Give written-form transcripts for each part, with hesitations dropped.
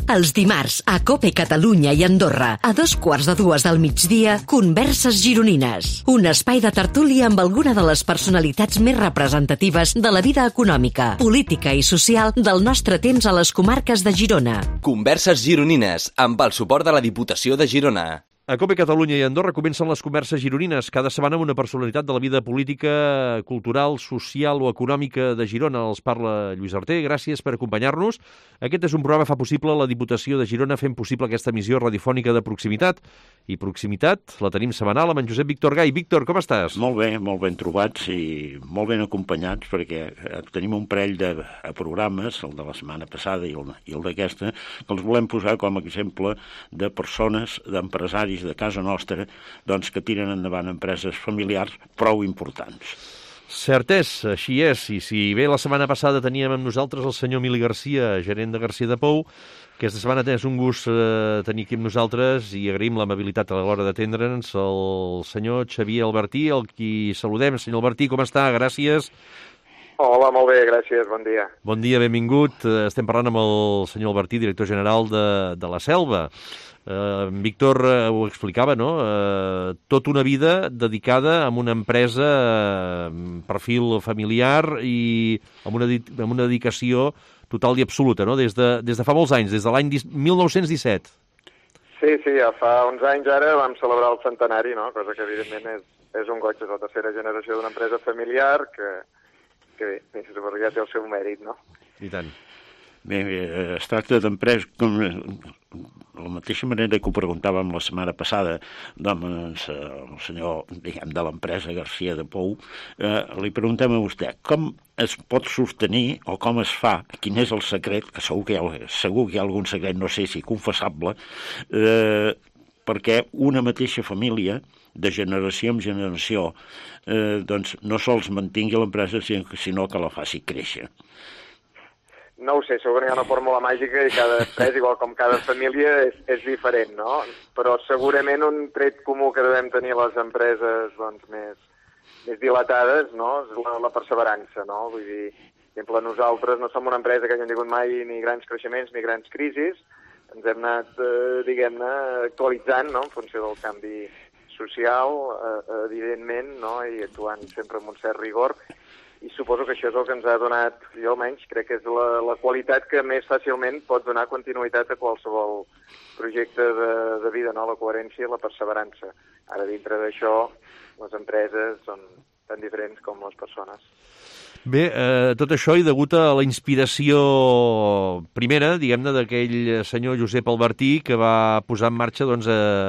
Els dimarts, a COPE Catalunya i Andorra, a 2:15 del migdia, Converses Gironines. Un espai de tertúlia amb alguna de les personalitats més representatives de la vida econòmica, política i social del nostre temps a les comarques de Girona. Converses Gironines, amb el suport de la Diputació de Girona. A COPE Catalunya i Andorra comencen les converses gironines, cada setmana amb una personalitat de la vida política, cultural, social o econòmica de Girona. Els parla Lluís Arter, gràcies per acompanyar-nos. Aquest és un programa que fa possible la Diputació de Girona fent possible aquesta emissió radiofònica de proximitat. I proximitat la tenim setmanal amb en Josep Víctor Gai. Víctor, com estàs? Molt bé, molt ben trobats i molt ben acompanyats, perquè tenim un parell de programes, el de la setmana passada i el d'aquesta, que els volem posar com a exemple de persones, d'empresaris de casa nostra, doncs, que tiren endavant empreses familiars prou importants. Cert és, així és. I si bé la setmana passada teníem amb nosaltres el senyor Emili Garcia, gerent de Garcia de Pou, aquesta setmana és un gust tenir aquí amb nosaltres i agraïm l'amabilitat a l'hora d'atendre'ns el senyor Xavier Albertí, el qui saludem. Senyor Albertí, com està? Gràcies. Hola, molt bé, gràcies, bon dia. Bon dia, benvingut. Estem parlant amb el senyor Albertí, director general de la Selva. Víctor ho explicava, no? Tota una vida dedicada a una empresa perfil familiar i amb una dedicació total i absoluta, no? Des de fa molts anys, des de l'any 1917. Sí, ja fa uns anys ara vam celebrar el centenari, no? Cosa que evidentment és un goig, és la tercera generació d'una empresa familiar que bé, suposo que ja té el seu mèrit, no? I tant. Bé, es tracta d'empreses, de la mateixa manera que ho preguntàvem la setmana passada, doncs, el senyor, diguem, de l'empresa Garcia de Pou, li preguntem a vostè, com es pot sostenir o com es fa, quin és el secret, que segur que hi ha algun secret, no sé si confessable, perquè una mateixa família, de generació en generació, doncs no sols mantingui l'empresa, sinó que la faci créixer. No ho sé, segur que hi ha una fórmula màgica i cada empresa, igual com cada família, és diferent, no? Però segurament un tret comú que devem tenir les empreses doncs, més dilatades, no? És la perseverança, no? Vull dir, per exemple, nosaltres no som una empresa que hagin tingut mai ni grans creixements ni grans crisis, ens hem anat, diguem-ne, actualitzant, no?, en funció del canvi social, evidentment, no?, i actuant sempre amb un cert rigor. I suposo que això és el que ens ha donat, jo almenys, crec que és la qualitat que més fàcilment pot donar continuïtat a qualsevol projecte de vida, no? La coherència i la perseverança. Ara, dintre d'això, les empreses són tan diferents com les persones. Bé, tot això i degut a la inspiració primera, diguem-ne, d'aquell senyor Josep Albertí, que va posar en marxa, doncs,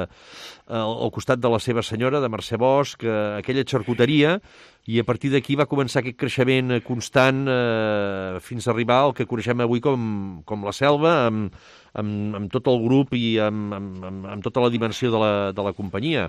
al costat de la seva senyora, de Mercè Bosch, aquella xarcuteria, i a partir d'aquí va començar aquest creixement constant fins a arribar al que coneixem avui com la Selva, amb tot el grup i amb tota la dimensió de la companyia.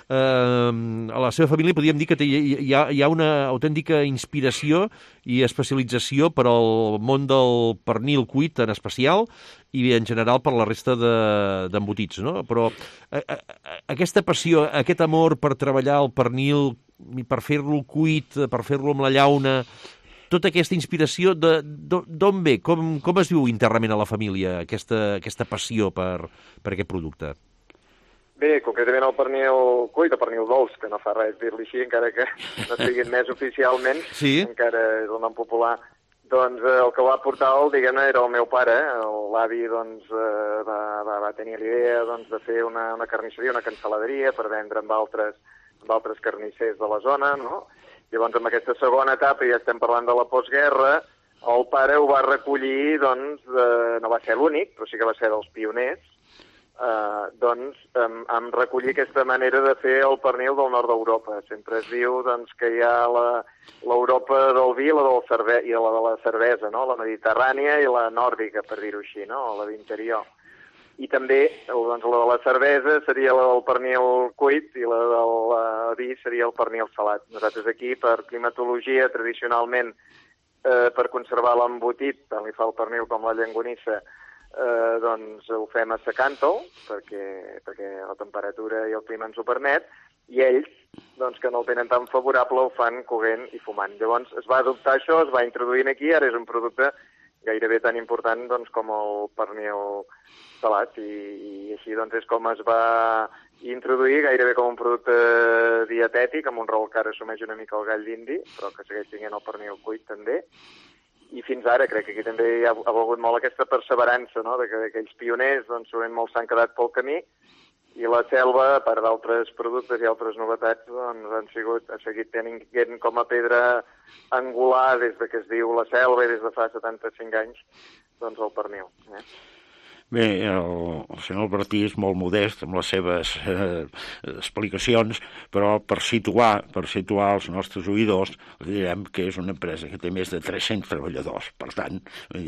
A la seva família podríem dir que hi ha una autèntica inspiració i especialització per al món del pernil cuit en especial i en general per la resta d'embotits, no? Però aquesta passió, aquest amor per treballar el pernil, per fer-lo cuit, per fer-lo amb la llauna, tota aquesta inspiració, d'on ve? Com es viu internament a la família aquesta passió per aquest producte? Bé, concretament el pernil cuit, el pernil dolç, que no fa res dir-li així, encara que no es digui més oficialment, sí. Encara és el nom popular. Doncs el que va portar, diguem-ne, era el meu pare. L'avi doncs, va tenir l'idea doncs, de fer una carnisseria, una cancel·laderia per vendre amb altres carnissers de la zona, no? Llavors, en aquesta segona etapa, ja estem parlant de la postguerra, el pare ho va recollir, doncs, no va ser l'únic, però sí que va ser dels pioners, doncs, amb recollir aquesta manera de fer el pernil del nord d'Europa. Sempre es diu doncs, que hi ha l'Europa del vi i la de la cervesa, no? La mediterrània i la nòrdica, per dir-ho així, no? La d'interior. I també doncs, la de la cervesa seria la del pernil cuit i la del vi seria el pernil salat. Nosaltres aquí, per climatologia, tradicionalment, per conservar l'embotit, tant li fa el pernil com la llonganissa, doncs ho fem assecant-ho, perquè la temperatura i el clima ens ho permet, i ells, doncs, que no el tenen tan favorable, ho fan coent i fumant. Llavors es va adoptar això, es va introduir aquí, ara és un producte gairebé tan important doncs, com el pernil salat, i així doncs, és com es va introduir gairebé com un producte dietètic, amb un rol que ara assumeix una mica el gall d'indi, però que segueix tinguent el pernil cuit també. I fins ara crec que aquí també hi ha volgut molt aquesta perseverança, no?, que aquells pioners doncs, sovint molts s'han quedat pel camí, i la Selva, a part d'altres productes i altres novetats, doncs, ha seguit tenint com a pedra angular des de que es diu la Selva i des de fa 75 anys, doncs el pernil. Bé, el senyor Albertí és molt modest amb les seves explicacions, però per situar els nostres oïdors, direm que és una empresa que té més de 300 treballadors. Per tant,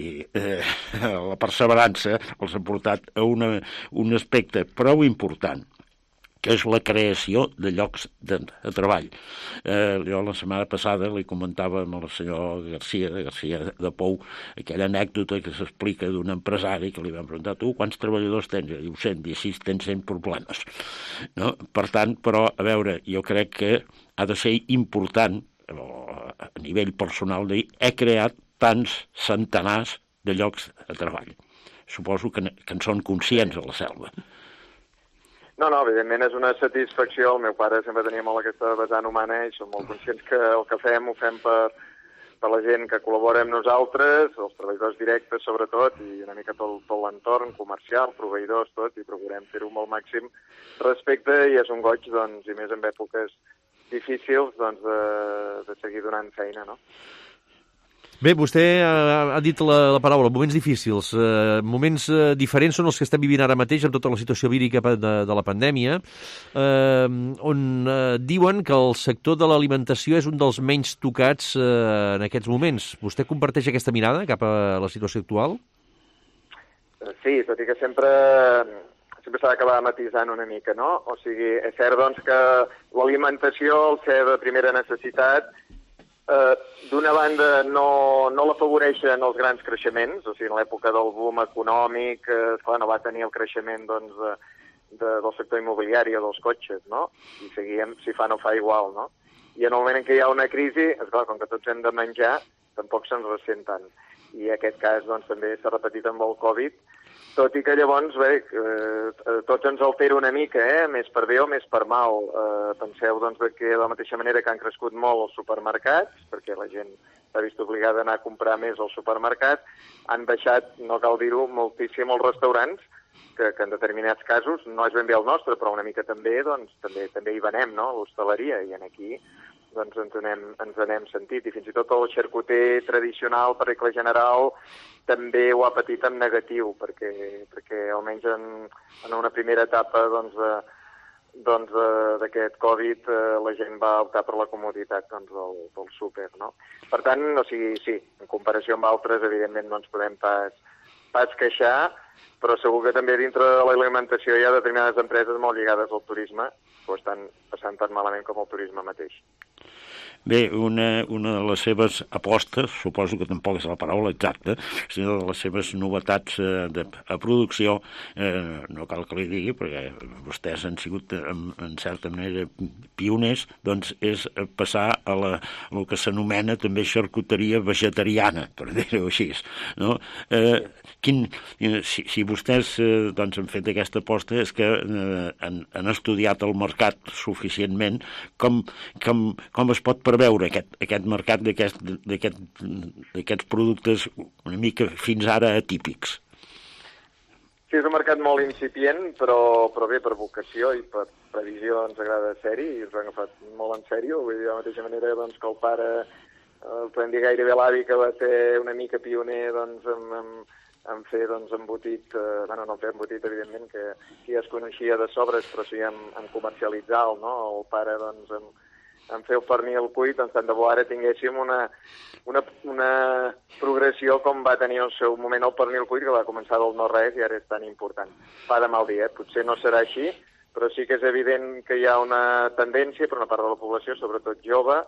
la perseverança els ha portat a un aspecte prou important, que és la creació de llocs de treball. Jo la setmana passada li comentava amb el senyor Garcia de Pou, aquella anècdota que s'explica d'un empresari que li van preguntar: tu quants treballadors tens? I diu 100, i així tens 100 problemes. No? Per tant, però, a veure, jo crec que ha de ser important, a nivell personal, dir, he creat tants centenars de llocs de treball. Suposo que en són conscients a la Selva. No, evidentment és una satisfacció. El meu pare sempre tenia molt aquesta vessant humana i som molt conscients que el que fem ho fem per la gent que col·labora amb nosaltres, els treballadors directes sobretot, i una mica tot l'entorn comercial, proveïdors, tot, i procurem fer-ho amb el màxim respecte, i és un goig, doncs, i més en èpoques difícils, doncs, de seguir donant feina, no? Bé, vostè ha dit la paraula, moments difícils. Moments diferents són els que estem vivint ara mateix amb tota la situació vírica de la pandèmia, on diuen que el sector de l'alimentació és un dels menys tocats en aquests moments. Vostè comparteix aquesta mirada cap a la situació actual? Sí, tot i que sempre s'ha d'acabar matisant una mica, no? O sigui, és cert, doncs, que l'alimentació, al ser de primera necessitat, d'una banda no l'afavoreixen els grans creixements, o sigui, en l'època del boom econòmic, esclar, no va tenir el creixement, doncs, del sector immobiliari o dels cotxes, no? I seguíem, si fa no fa igual, no? I en el moment en què hi ha una crisi, esclar, com que tots hem de menjar, tampoc se'ns ressent tant. I aquest cas, doncs, també s'ha repetit amb el Covid, tot i que llavors, bé, tots ens altera una mica, més per bé o més per mal. Penseu, doncs, que de la mateixa manera que han crescut molt els supermercats, perquè la gent s'ha vist obligada a anar a comprar més al supermercat, han baixat, no cal dir-ho, moltíssim els restaurants, que en determinats casos, no és ben bé el nostre, però una mica també, doncs, també hi venem, no?, l'hostaleria, i aquí doncs ens n'hem sentit, i fins i tot el xarcuter tradicional, per regla general, també ho ha patit en negatiu, perquè almenys en una primera etapa d'aquest Covid la gent va optar per la comoditat del súper, no? Per tant, o sigui, sí, en comparació amb altres, evidentment no ens podem pas queixar, però segur que també dintre de l'alimentació hi ha determinades empreses molt lligades al turisme que ho estan passant tan malament com el turisme mateix. Bé, una de les seves apostes, suposo que tampoc és la paraula exacta, sinó de les seves novetats a producció, no cal que li digui, perquè vostès han sigut, en certa manera, pioners, doncs és passar a el que s'anomena també xarcuteria vegetariana, per dir-ho així, no? Si vostès doncs, han fet aquesta aposta és que han estudiat el mercat suficientment, com es pot preveure aquest mercat d'aquests productes una mica fins ara atípics? Sí, és un mercat molt incipient, però bé, per vocació i per previsió ens agrada ser-hi, i ens ho hem agafat molt en sèrio. Vull dir, de la mateixa manera doncs, que el pare, podem dir gairebé l'avi, que va ser una mica pioner doncs, en fer embotit, bueno, no en fer embotit, evidentment, que sí es coneixia de sobres, però sí en comercialitzar-lo, no? El pare, doncs, en fer el pernil cuit, doncs tant de bo ara tinguéssim una progressió com va tenir el seu moment el pernil cuit, que va començar del no-res i ara és tan important. Fa de mal dia, potser no serà així, però sí que és evident que hi ha una tendència per una part de la població, sobretot jove,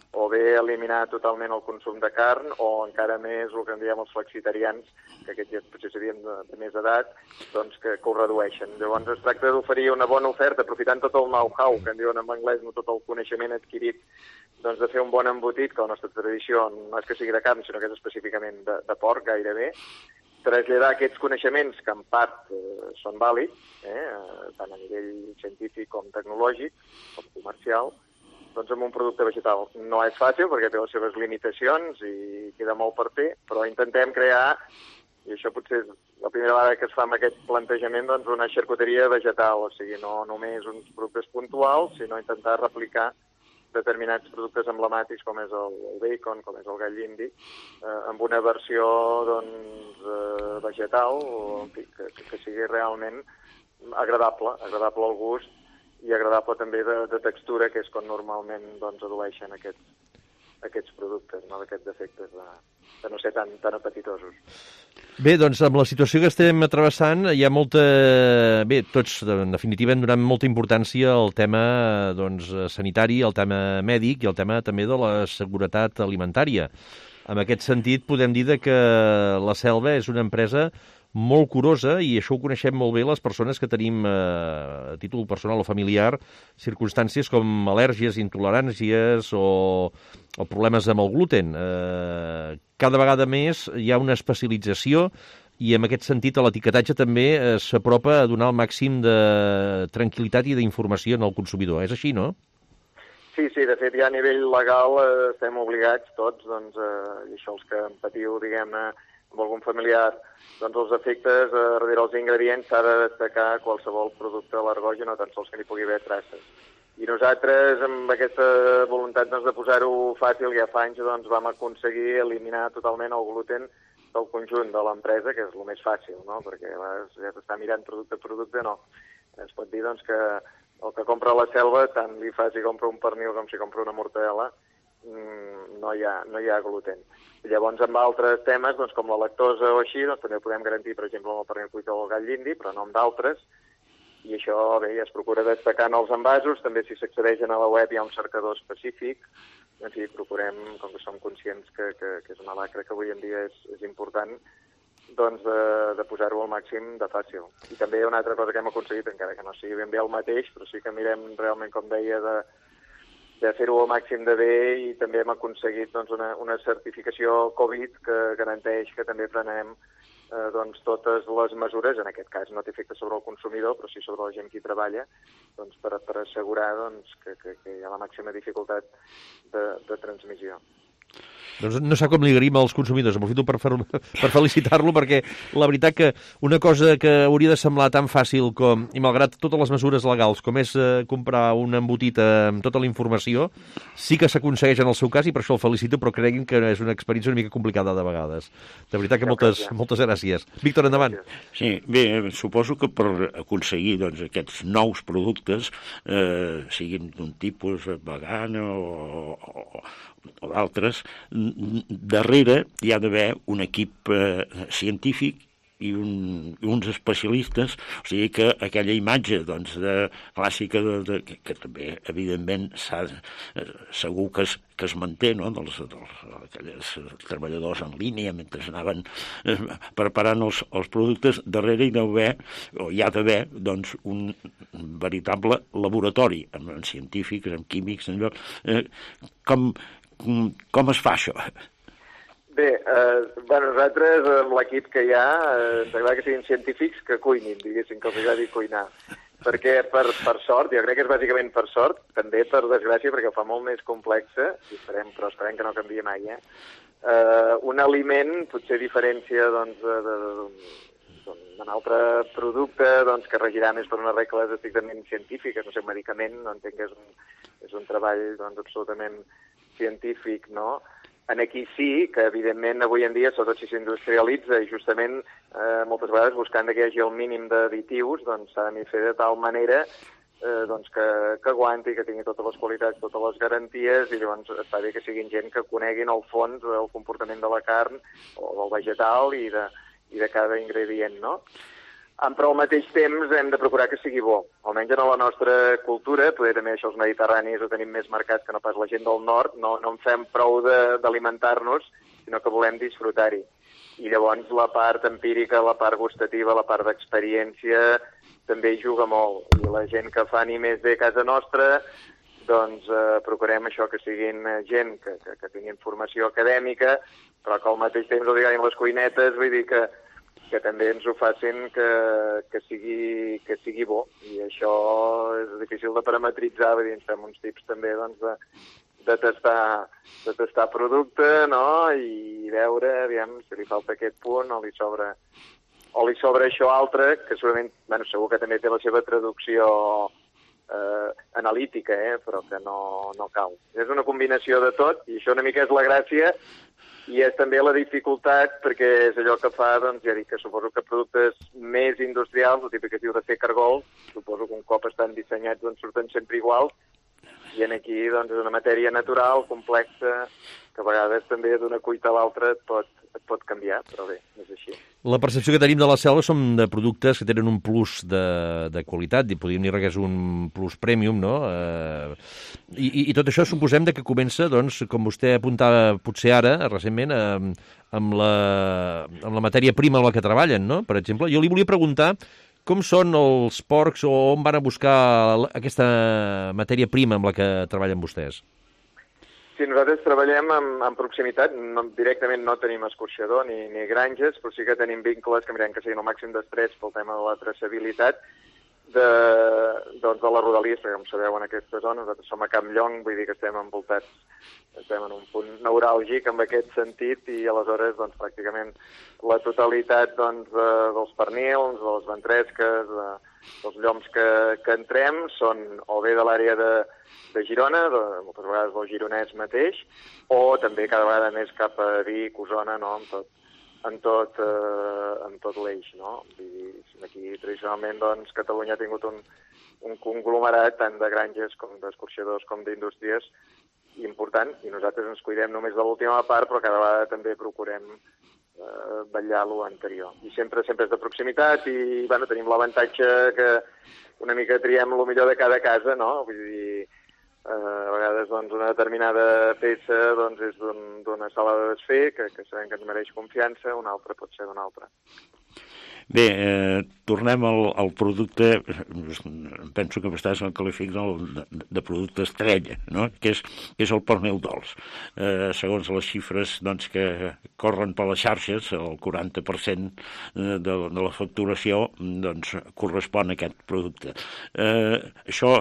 o bé eliminar totalment el consum de carn, o encara més el que en diem els flexitarians, que aquests ja potser serien de més edat, doncs que ho redueixen. Llavors es tracta d'oferir una bona oferta, aprofitant tot el know-how, que en diuen en anglès, no tot el coneixement adquirit, doncs de fer un bon embotit, que la nostra tradició no és que sigui de carn, sinó que és específicament de porc, gairebé, traslladar aquests coneixements, que en part són vàlids, tant a nivell científic com tecnològic, com comercial, doncs amb un producte vegetal. No és fàcil perquè té les seves limitacions i queda molt per fer, però intentem crear, i això potser és la primera vegada que es fa amb aquest plantejament, doncs una xarcuteria vegetal, o sigui, no només uns productes puntuals, sinó intentar replicar determinats productes emblemàtics com és el bacon, com és el gall indi, amb una versió doncs, vegetal, o, en fi, que sigui realment agradable al gust, i agradable també de textura, que és com normalment doncs, adueixen aquests productes, no? D'aquests defectes de no ser tan apetitosos. Bé, doncs amb la situació que estem travessant hi ha molta... Bé, tots, en definitiva, hem donat molta importància al tema doncs, sanitari, al tema mèdic i al tema també de la seguretat alimentària. En aquest sentit, podem dir que la Selva és una empresa molt curosa, i això ho coneixem molt bé les persones que tenim a títol personal o familiar circumstàncies com al·lèrgies, intoleràncies o problemes amb el gluten. Cada vegada més hi ha una especialització i en aquest sentit l'etiquetatge també s'apropa a donar el màxim de tranquil·litat i d'informació al consumidor. És així, no? Sí, de fet ja a nivell legal estem obligats tots, doncs, i això els que en patiu, diguem-ne, amb algun familiar, doncs els efectes darrere els ingredients s'ha de destacar qualsevol producte al·lergogen, no tan sols que n'hi pugui haver traces. I nosaltres, amb aquesta voluntat doncs, de posar-ho fàcil, ja fa anys doncs, vam aconseguir eliminar totalment el gluten del conjunt de l'empresa, que és el més fàcil, no? Perquè ja s'està mirant producte a producte, no. Es pot dir doncs, que el que compra a la Selva, tant li fa si compra un pernil com si compra una mortadela, no hi ha gluten. Llavors, amb altres temes, doncs, com la lactosa o així, doncs, també podem garantir, per exemple, amb el pernil cuit o el gall indi, però no amb d'altres, i això, bé, ja es procura destacar en els envasos, també si s'accedeixen a la web hi ha un cercador específic, en fi, procurem, com que som conscients que és una lacra que avui en dia és important, doncs de posar-ho al màxim de fàcil. I també una altra cosa que hem aconseguit, encara que no sigui ben bé el mateix, però sí que mirem realment, com deia, de fer-ho al màxim de bé, i també hem aconseguit doncs, una certificació Covid que garanteix que també prenem doncs, totes les mesures, en aquest cas no té efecte sobre el consumidor, però sí sobre la gent que hi treballa, doncs, per assegurar doncs, que hi ha la màxima dificultat de transmissió. Doncs no sé com li agraïm als consumidors, aprofito per felicitar-lo, perquè la veritat que una cosa que hauria de semblar tan fàcil com, i malgrat totes les mesures legals, com és comprar un embotit amb tota la informació, sí que s'aconsegueix en el seu cas, i per això el felicito, però creguin que és una experiència una mica complicada de vegades. De veritat que moltes gràcies. Víctor, endavant. Sí, bé, suposo que per aconseguir doncs, aquests nous productes, siguin d'un tipus vegan o d'altres, darrere hi ha d'haver un equip científic i uns especialistes, o sigui que aquella imatge doncs, clàssica que també, evidentment, segur que es manté, no? Aquells treballadors en línia mentre anaven preparant els productes, darrere hi deu haver, o hi ha d'haver, doncs, un veritable laboratori amb científics, amb químics, com es fa això? Bé, nosaltres, amb l'equip que hi ha, ens agrada que siguin científics que cuinin, diguéssim, que els agradi cuinar. Perquè, per sort, jo crec que és bàsicament per sort, també per desgràcia, perquè ho fa molt més complexa, però esperem que no canvia mai, un aliment potser diferència doncs, d'un altre producte doncs, que regirà més per unes regles estrictament científiques, no sé, un medicament, no entenc que és un treball doncs, absolutament científic, no? Aquí sí, que evidentment avui en dia, sobretot si s'industrialitza, i justament moltes vegades buscant que hi hagi el mínim d'additius, doncs s'ha de fer de tal manera doncs, que aguanti, que tingui totes les qualitats, totes les garanties, i llavors està bé que siguin gent que coneguin al fons el comportament de la carn o del vegetal i de cada ingredient, no? Però al mateix temps hem de procurar que sigui bo. Almenys en la nostra cultura, poder també això els mediterranis ho tenim més marcat que no pas la gent del nord, no en fem prou d'alimentar-nos, sinó que volem disfrutar-hi. I llavors la part empírica, la part gustativa, la part d'experiència també hi juga molt. I la gent que fa animés bé a casa nostra, doncs procurem això, que siguin gent que tinguin formació acadèmica, però que al mateix temps els agradin les cuinetes, vull dir que també ens ho facin que sigui bo. I això és difícil de parametritzar, vull dir, ens fem uns tips també doncs, de tastar producte, no? I veure, aviam, si li falta aquest punt o li sobra això altre, que segurament, segur que també té la seva traducció analítica, però que no cal. És una combinació de tot, i això una mica és la gràcia, i és també la dificultat, perquè és allò que fa, doncs ja dic que suposo que productes més industrials, el típic que es diu de fer cargols, suposo que un cop estan dissenyats doncs surten sempre iguals, i aquí doncs és una matèria natural, complexa, que a vegades també d'una cuita a l'altra et pot canviar, però bé, és així. La percepció que tenim de la selva són de productes que tenen un plus de qualitat, i podríem dir que és un plus premium, no? I tot això suposem que comença, doncs, com vostè apuntava potser ara, recentment, amb la matèria prima amb la que treballen, no? Per exemple, jo li volia preguntar com són els porcs o on van a buscar aquesta matèria prima amb la que treballen vostès? Sí, nosaltres treballem en proximitat, directament no tenim escorxador ni granges, però sí que tenim vincles que mirem que siguin el màxim d'estrets pel tema de la traçabilitat de les rodalies, perquè com sabeu en aquesta zona nosaltres som a Campllong, vull dir que estem envoltats, estem en un punt neuràlgic en aquest sentit, i aleshores doncs, pràcticament la totalitat dels pernils, de les ventresques, dels lloms que entrem són o bé de l'àrea de Girona, moltes vegades del Gironès mateix, o també cada vegada més cap a Vic, Osona, no? en tot l'eix, no? Aquí tradicionalment doncs, Catalunya ha tingut un conglomerat tant de granges com d'escorxadors com d'indústries important, i nosaltres ens cuidem només de l'última part, però cada vegada també procurem vetllar lo anterior. I sempre és de proximitat, i tenim l'avantatge que una mica triem el millor de cada casa, no? Vull dir, a vegades una determinada peça és d'una sala de desfer, que sabem que ens mereix confiança, una altra pot ser d'una altra. Bé, tornem al producte, penso que vostès el qualifiquen de producte estrella, no? que és el pernil dolç. Segons les xifres que corren per les xarxes, el 40% de la facturació correspon a aquest producte. Això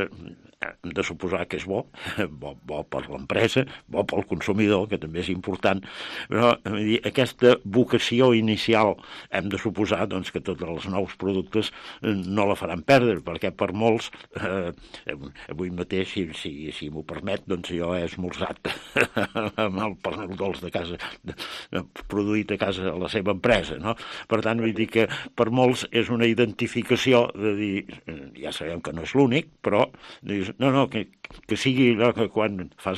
hem de suposar que és bo per l'empresa, bo pel consumidor, que també és important, però aquesta vocació inicial hem de suposar que tots els nous productes no la faran perdre, perquè per molts, avui mateix, si m'ho permet, jo he esmorzat amb el pernil dolç de casa, produït a casa a la seva empresa, no? Per tant, vull dir que per molts és una identificació de dir, ja sabem que no és l'únic, però dius, que sigui, que quan fas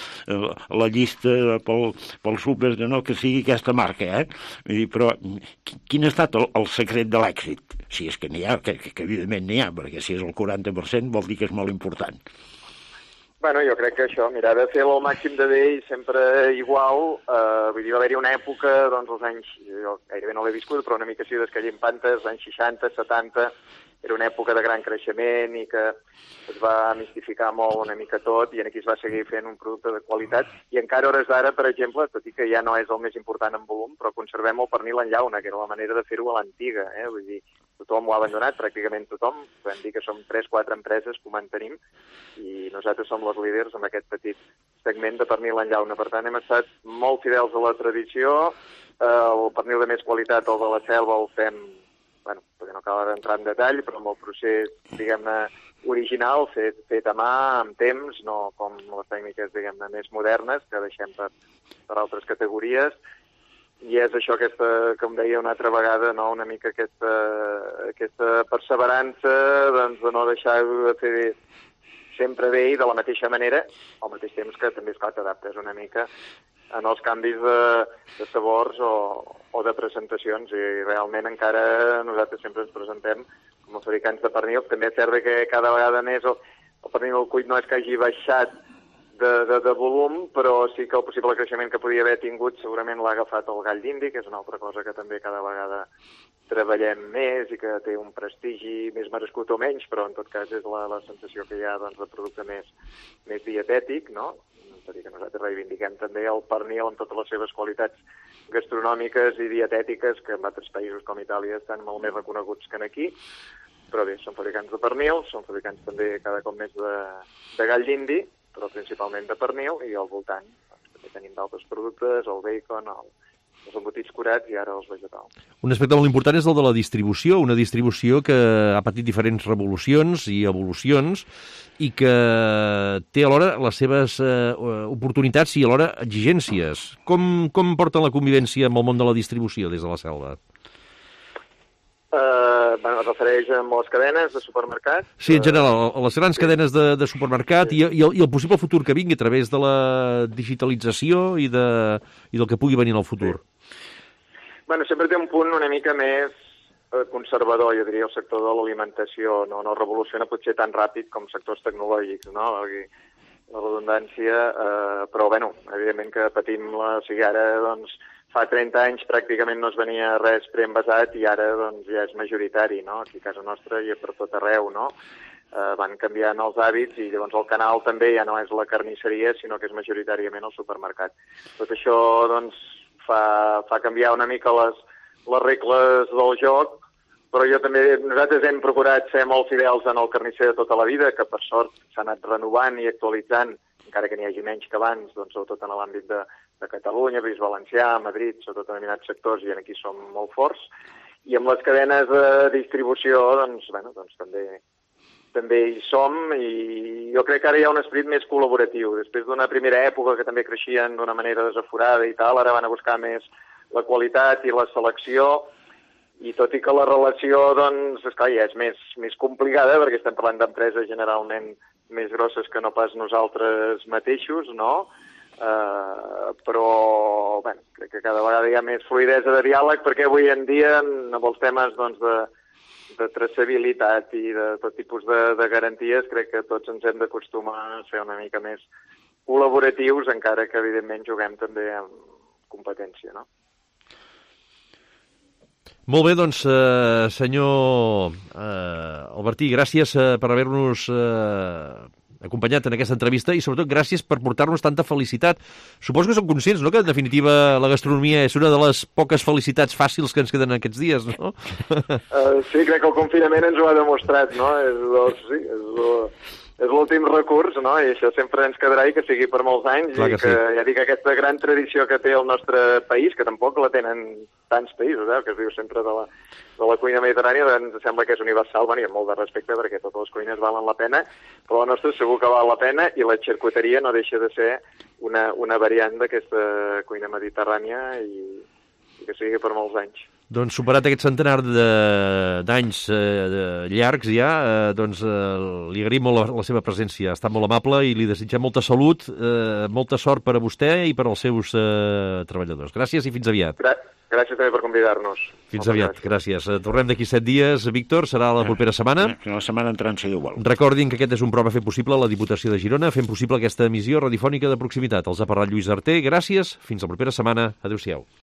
la llista pel súper, que sigui aquesta marca, però quin ha estat el secret de l'èxit? Si és que n'hi ha, que evidentment n'hi ha, perquè si és el 40% vol dir que és molt important. Jo crec que això, mirar de fer-lo al màxim de bé i sempre igual, vull dir, va haver-hi una època, als anys, jo gairebé no l'he viscut, però una mica sí, des que llimpantes, anys 60, 70, era una època de gran creixement i que es va mistificar molt una mica tot, i aquí es va seguir fent un producte de qualitat, i encara a hores d'ara, per exemple, tot i que ja no és el més important en volum, però conservem el pernil en llauna, que era la manera de fer-ho a l'antiga, vull dir, tothom ho ha abandonat, pràcticament tothom, podem dir que som 3-4 empreses que ho mantenim, i nosaltres som les líders en aquest petit segment de pernil en llauna. Per tant, hem estat molt fidels a la tradició, el pernil de més qualitat, el de la selva, el fem, perquè no cal entrar en detall, però amb el procés, diguem-ne, original, fet a mà, amb temps, no com les tècniques, diguem-ne, més modernes, que deixem per altres categories. I és això, com deia una altra vegada, una mica aquesta perseverança de no deixar de fer sempre bé i de la mateixa manera, al mateix temps que també, esclar, t'adaptes una mica en els canvis de sabors o de presentacions, i realment encara nosaltres sempre ens presentem com a fabricants de pernil. També és cert que cada vegada més el pernil al cuit no és que hagi baixat de volum, però sí que el possible creixement que podia haver tingut segurament l'ha agafat el gall d'indi, que és una altra cosa que també cada vegada treballem més i que té un prestigi més merescut o menys, però en tot cas és la sensació que hi ha de producte més dietètic, no? És a dir, que nosaltres reivindiquem també el pernil amb totes les seves qualitats gastronòmiques i dietètiques, que en altres països com Itàlia estan molt més reconeguts que aquí. Però bé, són fabricants de pernil, són fabricants també cada cop més de gall d'indi, però principalment de pernil, i al voltant també tenim d'altres productes, el bacon, els embotits curats i ara els vegetals. Un aspecte molt important és el de la distribució, una distribució que ha patit diferents revolucions i evolucions i que té alhora les seves oportunitats i alhora exigències. Com porten la convivència amb el món de la distribució des de la Selva? Es refereix a les cadenes de supermercat? Sí, en general, a les grans cadenes de supermercat i el possible futur que vingui a través de la digitalització i del que pugui venir en el futur. Bueno, sempre té un punt una mica més conservador, jo diria, el sector de l'alimentació. No revoluciona potser tan ràpid com sectors tecnològics, no? La redundància, però, bueno, evidentment que patim o sigui, ara, doncs, fa 30 anys pràcticament no es venia res preenvasat i ara doncs, ja és majoritari, no? Aquí a casa nostra i per tot arreu, no? Van canviant els hàbits i llavors el canal també ja no és la carnisseria, sinó que és majoritàriament el supermercat. Tot això doncs, fa canviar una mica les regles del joc, però nosaltres hem procurat ser molt fidels en el carnisser de tota la vida, que per sort s'ha anat renovant i actualitzant, encara que n'hi hagi menys que abans, doncs, sobretot en l'àmbit de Catalunya, País Valencià, Madrid, sobretot en determinats sectors, i aquí som molt forts. I amb les cadenes de distribució, doncs també hi som, i jo crec que ara hi ha un esperit més col·laboratiu. Després d'una primera època que també creixien d'una manera desaforada i tal, ara van a buscar més la qualitat i la selecció, i tot i que la relació, doncs, esclar, ja és més complicada, perquè estem parlant d'empreses generalment més grosses que no pas nosaltres mateixos, no? Però, bé, crec que cada vegada hi ha més fluïdesa de diàleg, perquè avui en dia, amb els temes, doncs, de traçabilitat i de tot tipus de garanties, crec que tots ens hem d'acostumar a ser una mica més col·laboratius, encara que, evidentment, juguem també amb competència, no? Molt bé, doncs, senyor Albertí, gràcies per haver-nos acompanyat en aquesta entrevista i, sobretot, gràcies per portar-nos tanta felicitat. Suposo que som conscients, no?, que, en definitiva, la gastronomia és una de les poques felicitats fàcils que ens queden aquests dies, no? Sí, crec que el confinament ens ho ha demostrat, no? És l'últim recurs, no? I això sempre ens quedarà i que sigui per molts anys. Clar, i que sí. Ja dic, aquesta gran tradició que té el nostre país, que tampoc la tenen tants països, que es diu sempre de la cuina mediterrània, ens sembla que és universal, i amb molt de respecte, perquè totes les cuines valen la pena, però la nostra segur que val la pena, i la xarcuteria no deixa de ser una variant d'aquesta cuina mediterrània i que sigui per molts anys. Doncs superat aquest centenar d'anys llargs ja, doncs li agraïm molt la seva presència. Ha estat molt amable i li desitgem molta salut, molta sort per a vostè i per als seus treballadors. Gràcies i fins aviat. Gràcies també per convidar-nos. Fins aviat, gràcies. Tornem d'aquí 7 dies, Víctor, serà la propera setmana. La setmana entrant, si Déu vol. Recordin que aquest és un programa fet possible a la Diputació de Girona, fent possible aquesta emissió radiofònica de proximitat. Els ha parlat Lluís Arter. Gràcies, fins la propera setmana. Adéu-siau.